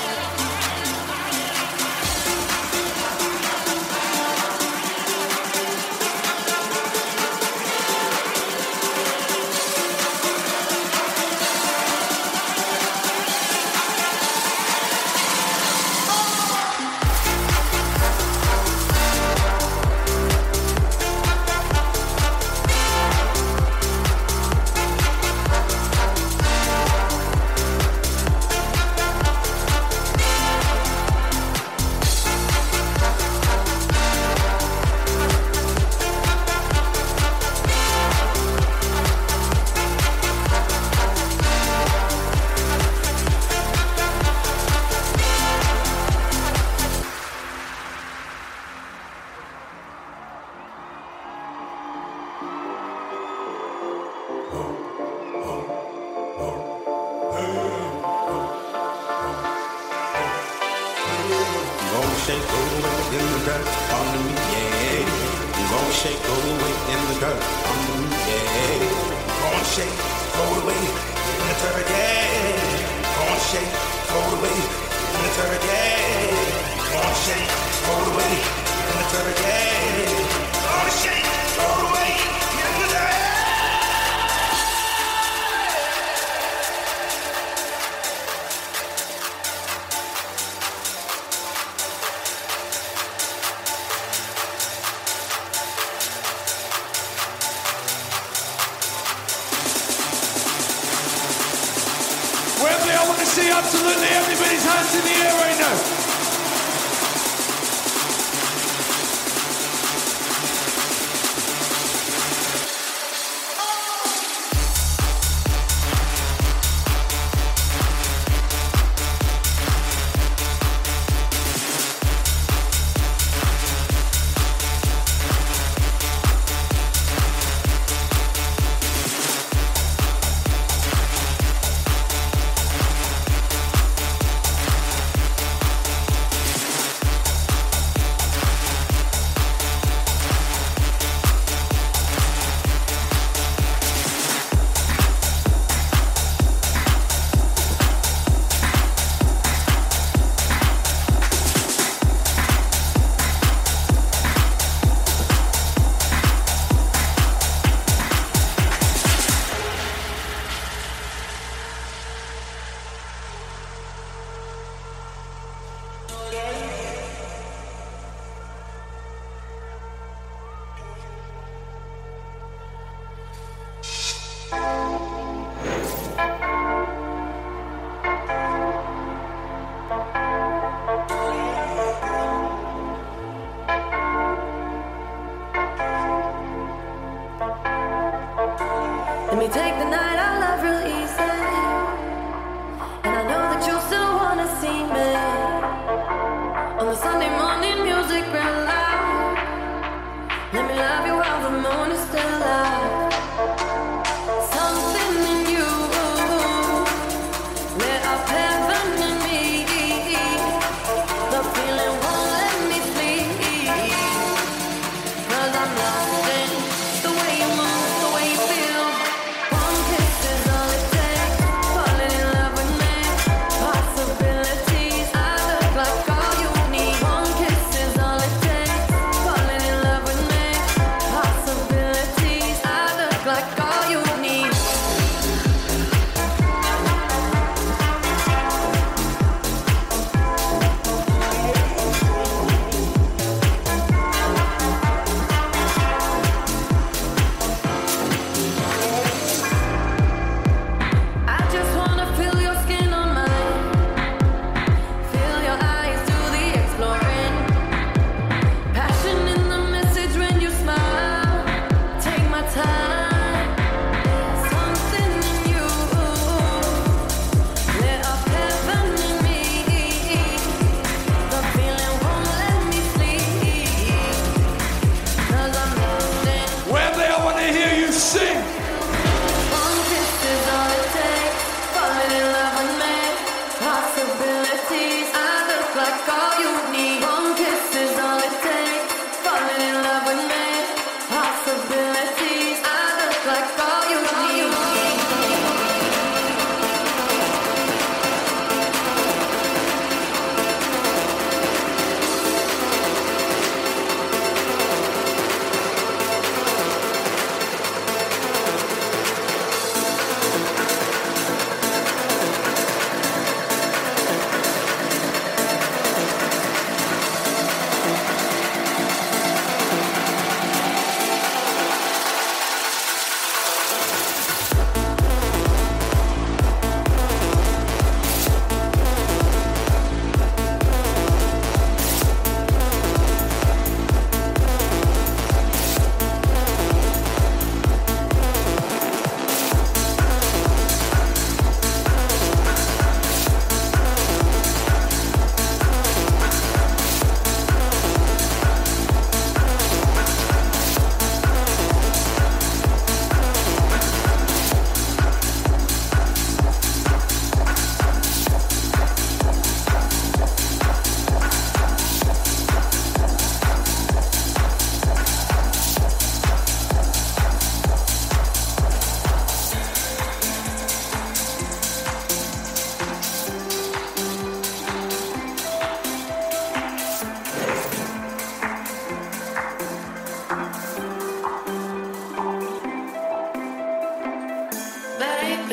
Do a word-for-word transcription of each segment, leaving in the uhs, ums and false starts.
Absolutely everybody's hands in the air right now.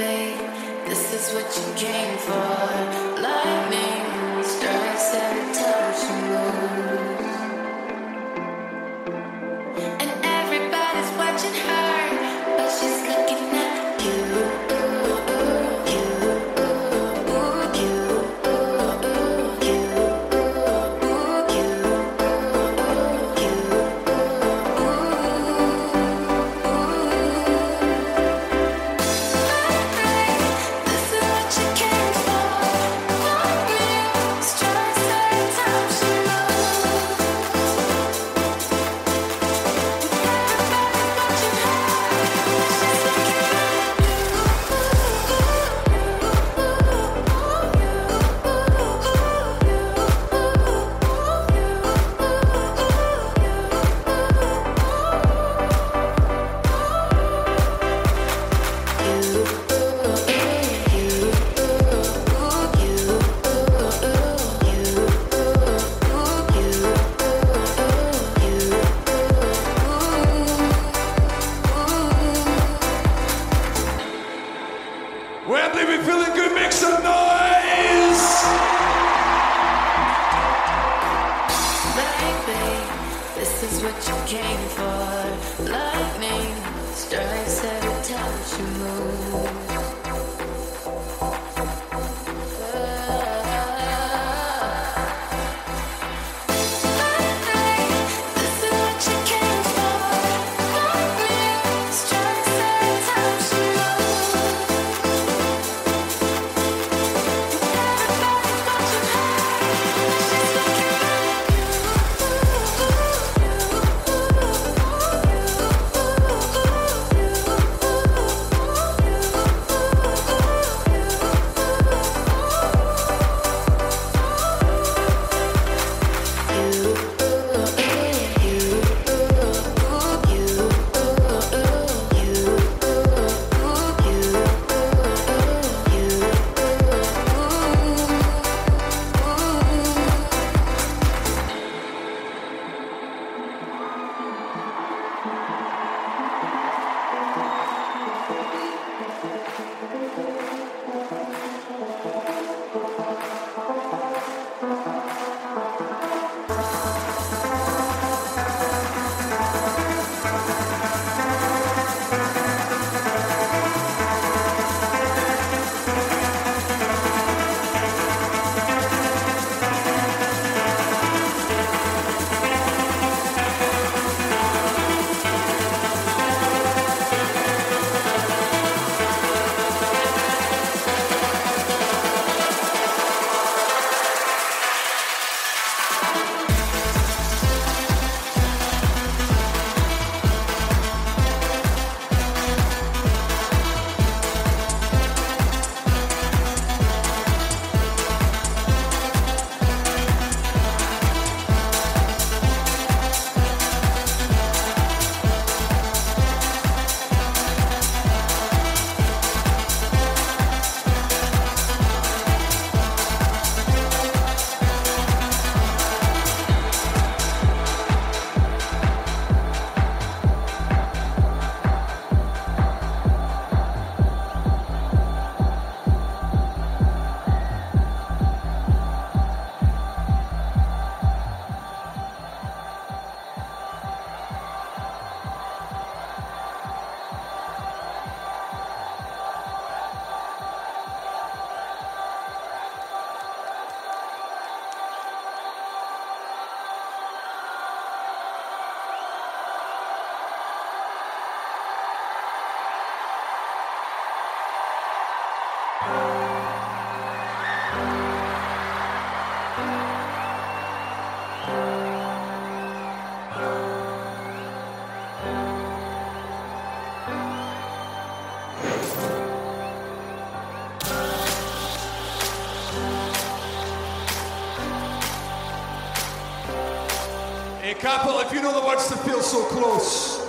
Hey, Capital, if you know the words to Feel So Close,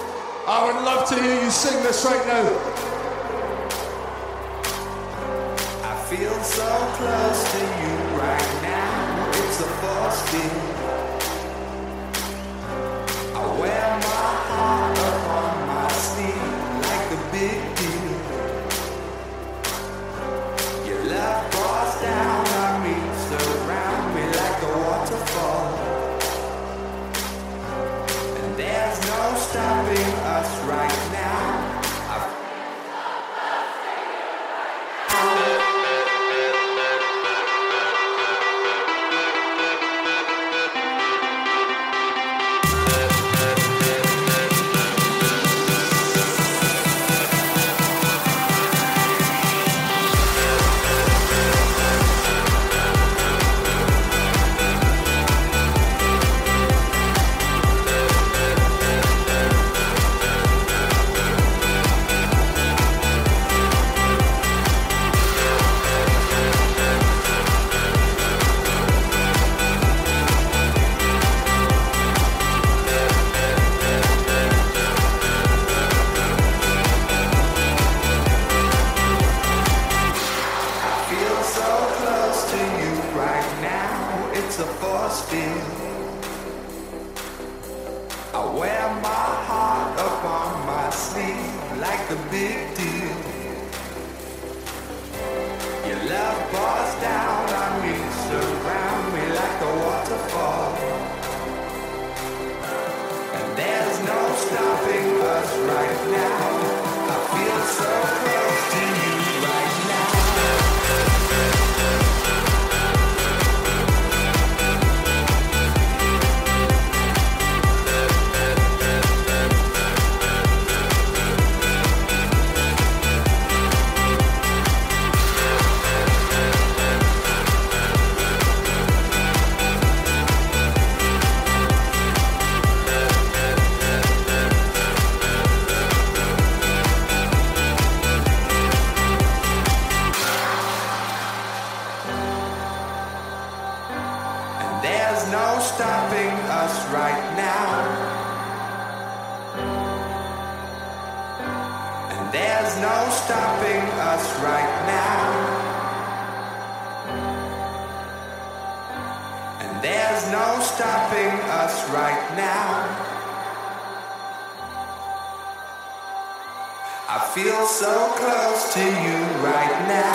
I would love to hear you sing this right now. I feel so close to you right now, it's a force field. I wear my heart up on my sleeve like a big deal. Love pours down on me, surround me like a waterfall. And there's no stopping us right now. I feel so close to you right now. Stopping us right now. And there's no stopping us right now. And there's no stopping us right now. I feel so close to you right now.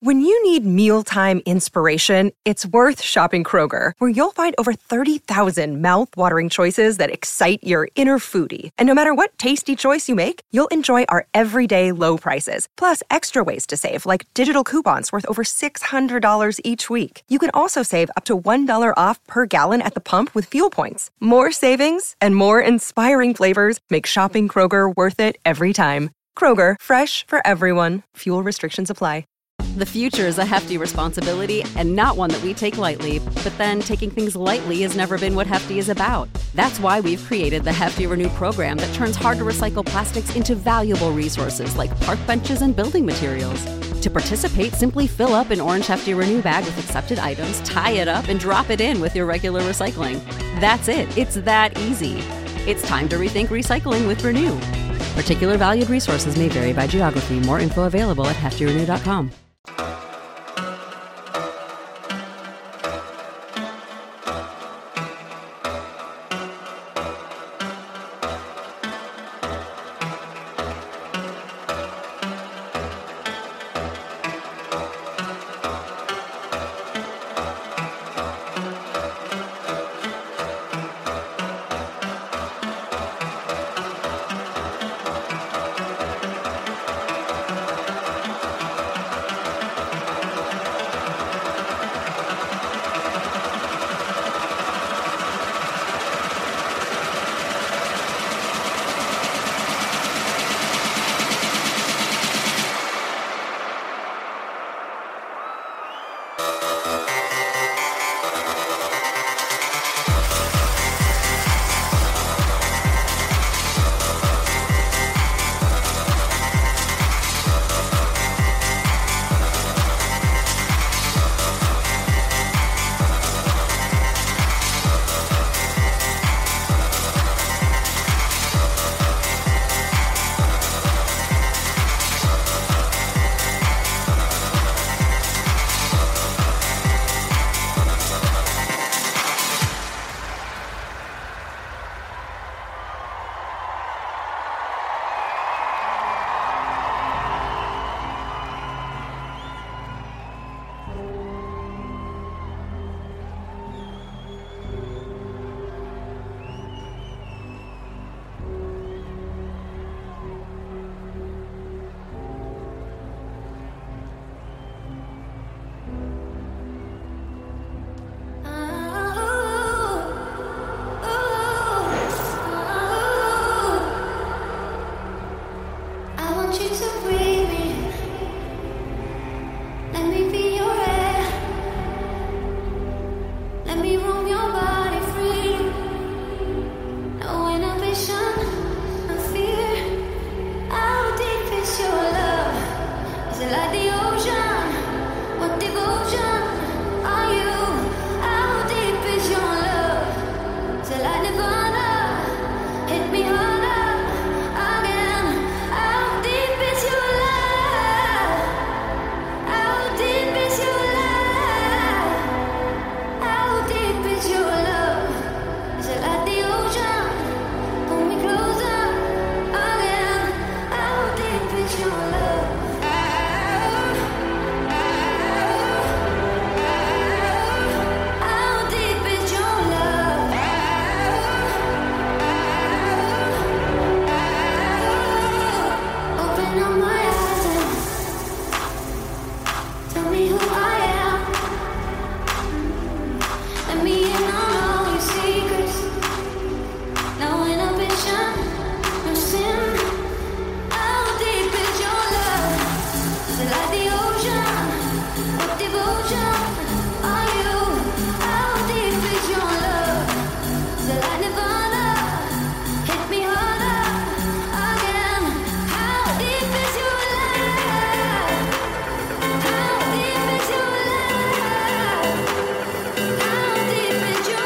When you need mealtime inspiration, it's worth shopping Kroger, where you'll find over thirty thousand mouth-watering choices that excite your inner foodie. And no matter what tasty choice you make, you'll enjoy our everyday low prices, plus extra ways to save, like digital coupons worth over six hundred dollars each week. You can also save up to one dollar off per gallon at the pump with fuel points. More savings and more inspiring flavors make shopping Kroger worth it every time. Kroger, fresh for everyone. Fuel restrictions apply. The future is a hefty responsibility and not one that we take lightly. But then taking things lightly has never been what Hefty is about. That's why we've created the Hefty Renew program that turns hard-to-recycle plastics into valuable resources like park benches and building materials. To participate, simply fill up an orange Hefty Renew bag with accepted items, tie it up, and drop it in with your regular recycling. That's it. It's that easy. It's time to rethink recycling with Renew. Particular valued resources may vary by geography. More info available at hefty renew dot com. How deep is your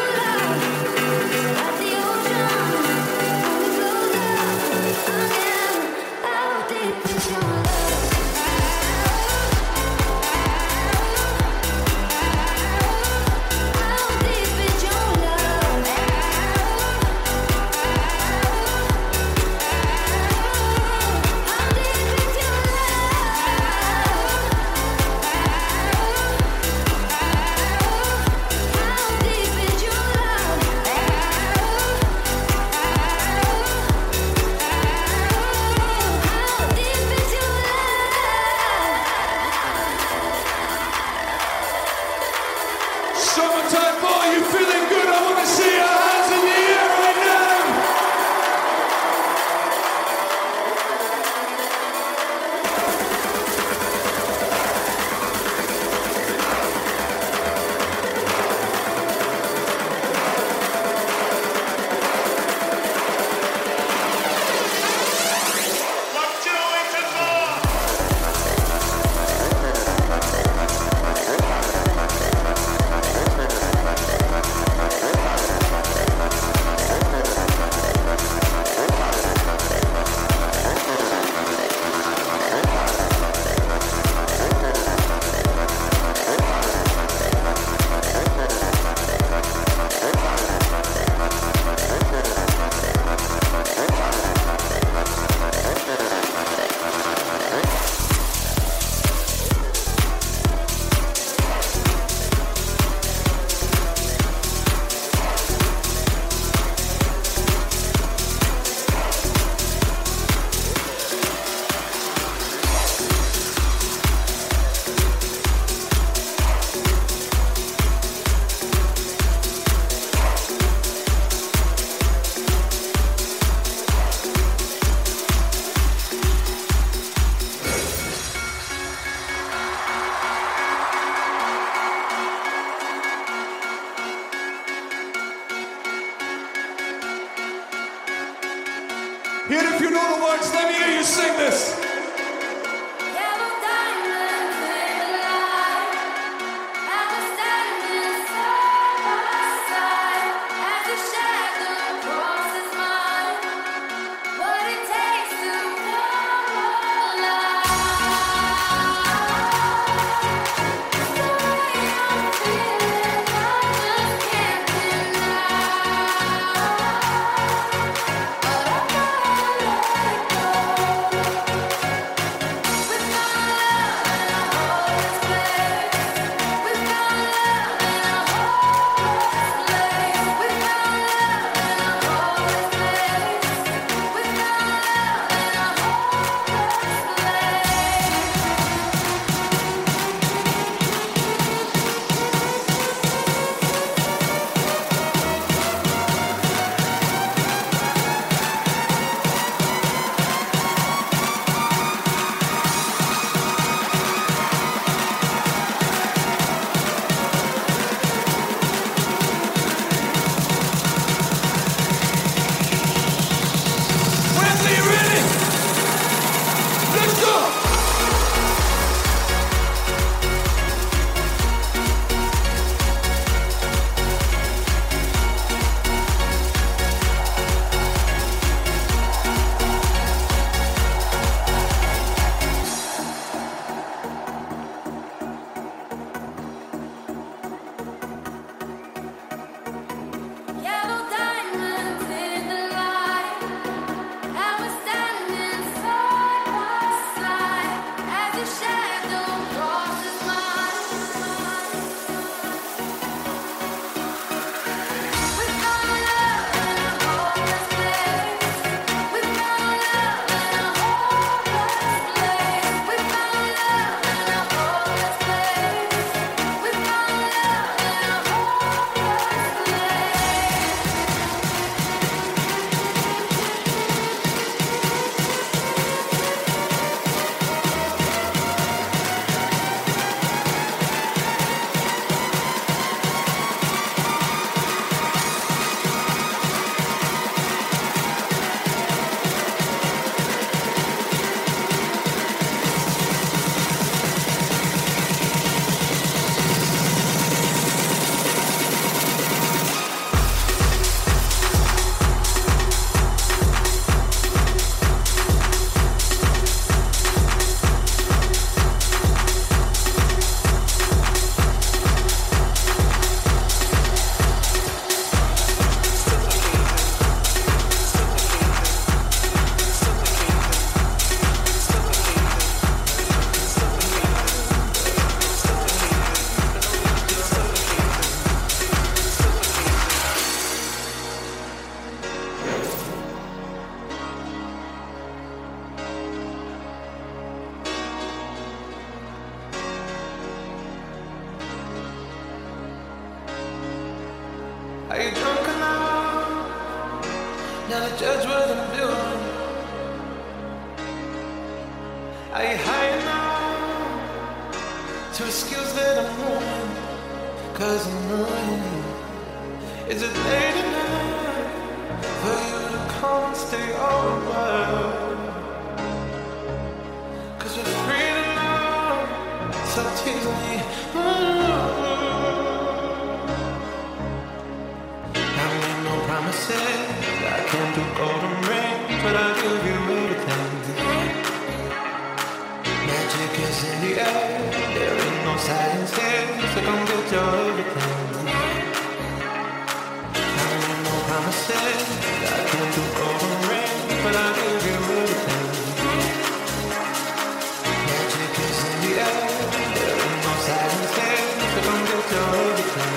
Here, if you know the words, let me hear you sing this. Are you drunk enough now to judge what I'm doing? Are you high enough to excuse that I'm ruined? Cause I'm ruined. Is it late enough for you to come and stay over? Cause we're free tonight, so tease me. Promises I can't do golden rings, but I'll give you everything. Magic is in the air, there ain't no science here, so come get your everything. I made no promises I can't do golden rings, but I'll give you everything. Magic is in the air, there ain't no science here, so come get your everything.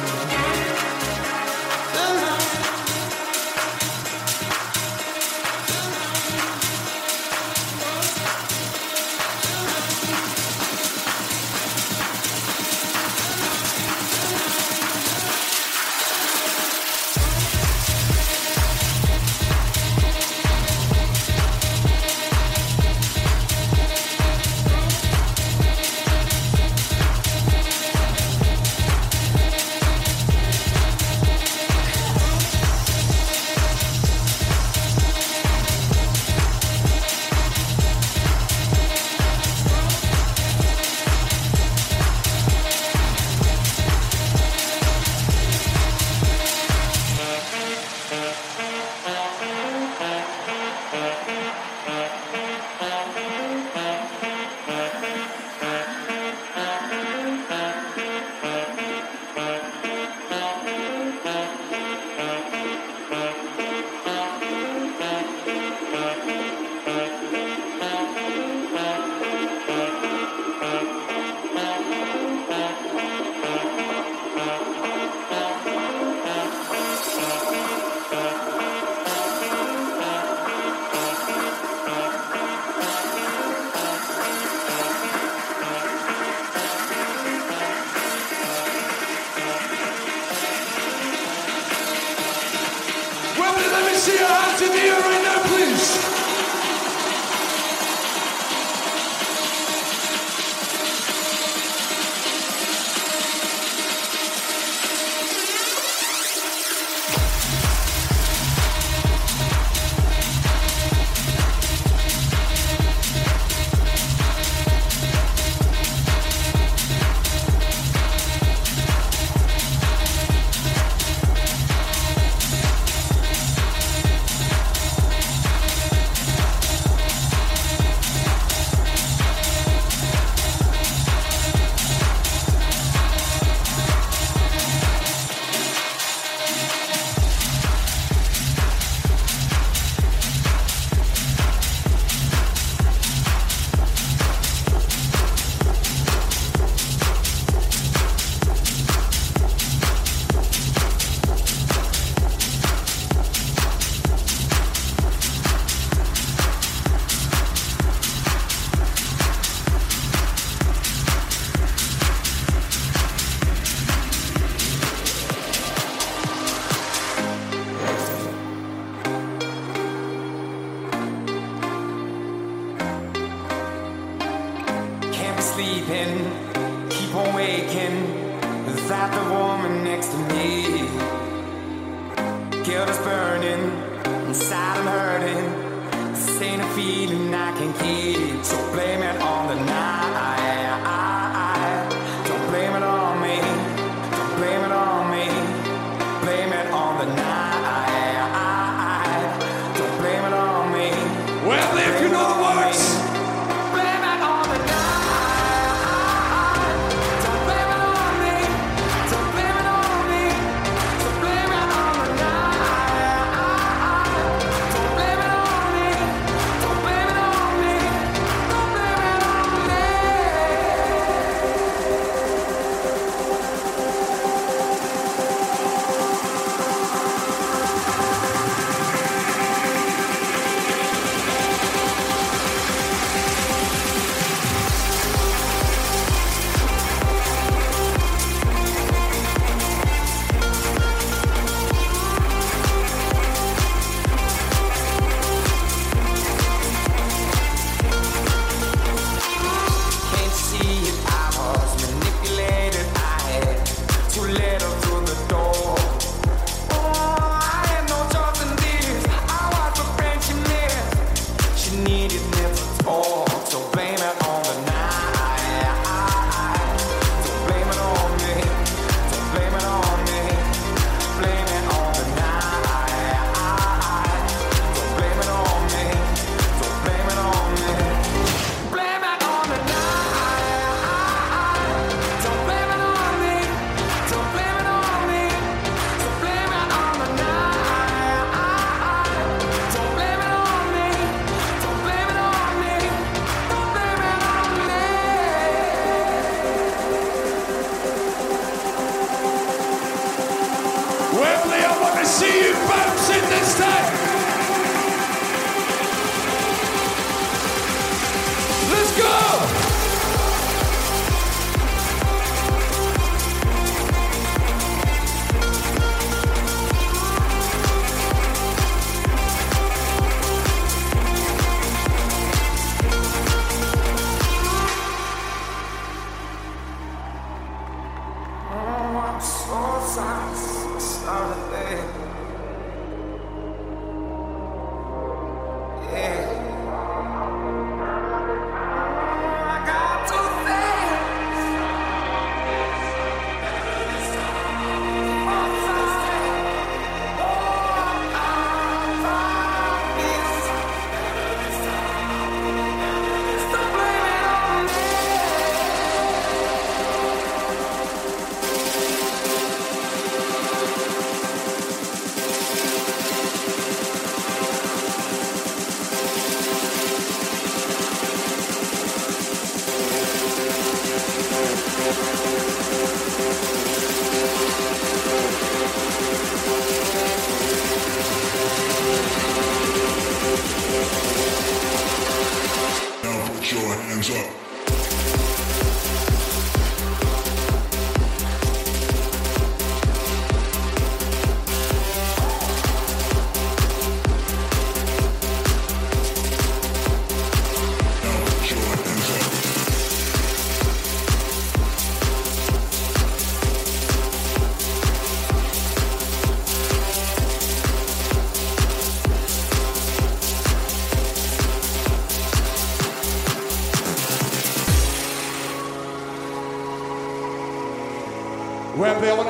it. Let me see your hands in the air right now, please.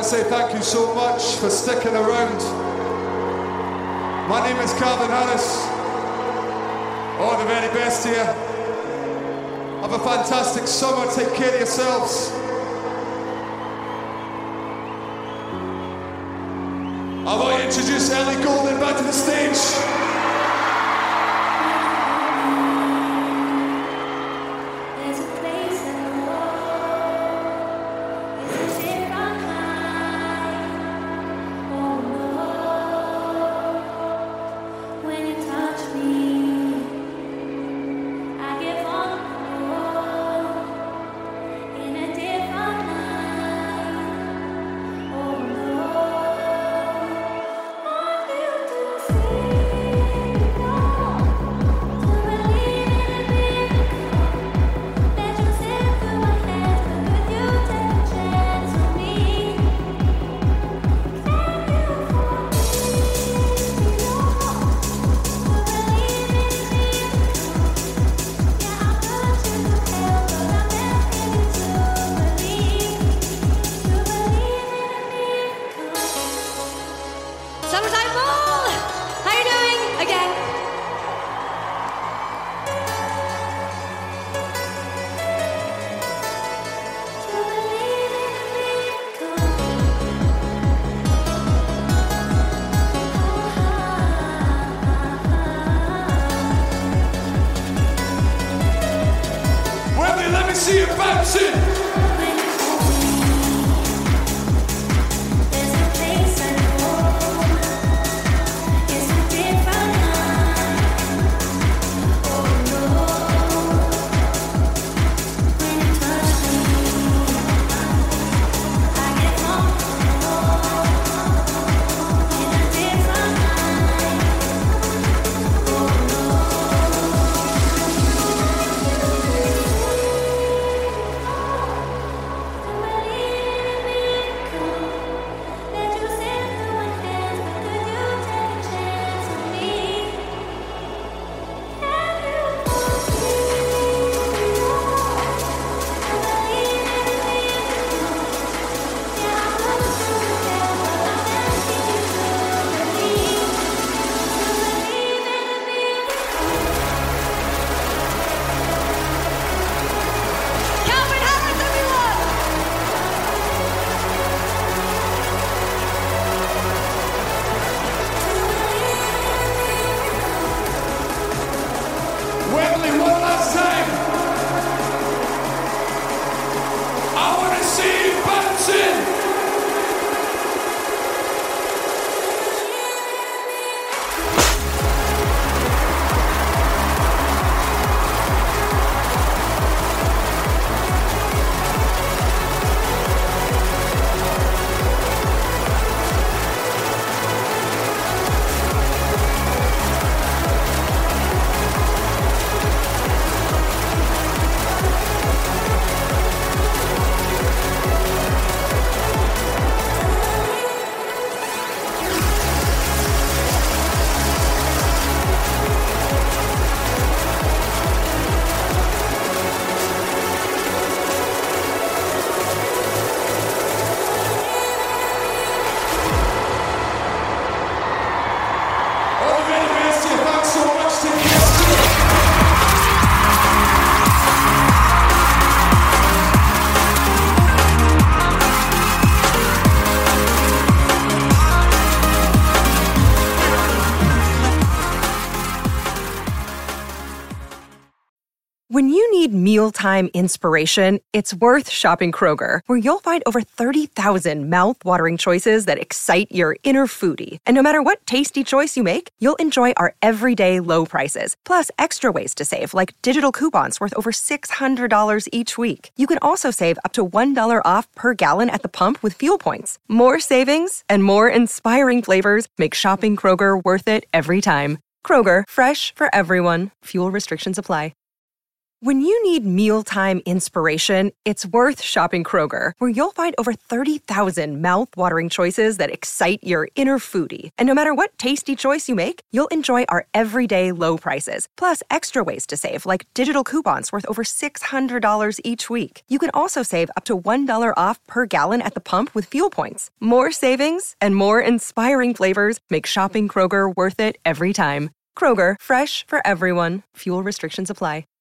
say thank you so much for sticking around. My name is Calvin Harris. All the very best here. Have a fantastic summer. Take care of yourselves. I want to introduce Ellie Goulding back to the stage. Summertime Ball! How you doing? Again. Wendy, let me see you bouncing! Wembley, one last time. I want to see you bouncing. When you need mealtime inspiration, it's worth shopping Kroger, where you'll find over thirty thousand mouth-watering choices that excite your inner foodie. And no matter what tasty choice you make, you'll enjoy our everyday low prices, plus extra ways to save, like digital coupons worth over six hundred dollars each week. You can also save up to one dollar off per gallon at the pump with fuel points. More savings and more inspiring flavors make shopping Kroger worth it every time. Kroger, fresh for everyone. Fuel restrictions apply. When you need mealtime inspiration, it's worth shopping Kroger, where you'll find over thirty thousand mouth-watering choices that excite your inner foodie. And no matter what tasty choice you make, you'll enjoy our everyday low prices, plus extra ways to save, like digital coupons worth over six hundred dollars each week. You can also save up to one dollar off per gallon at the pump with fuel points. More savings and more inspiring flavors make shopping Kroger worth it every time. Kroger, fresh for everyone. Fuel restrictions apply.